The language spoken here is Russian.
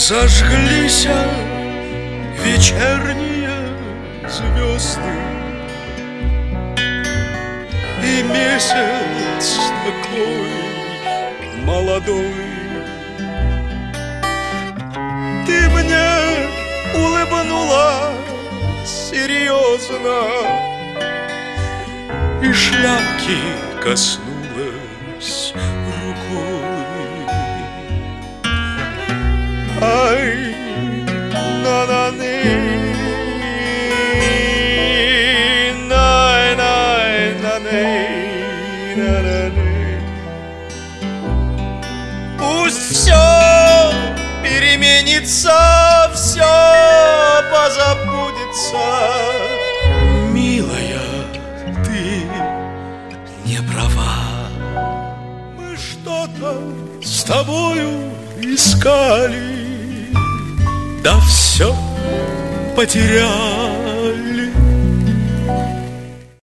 Зажглись вечерние звезды, и месяц такой молодой. Ты мне улыбнулась серьезно и шляпки коснулась рукой. Ай, на-на-ни, най-най-на-ни, на-на-ни. Пусть все переменится, все позабудется. Милая, ты не права. Мы что-то с тобою искали, да все потеряли.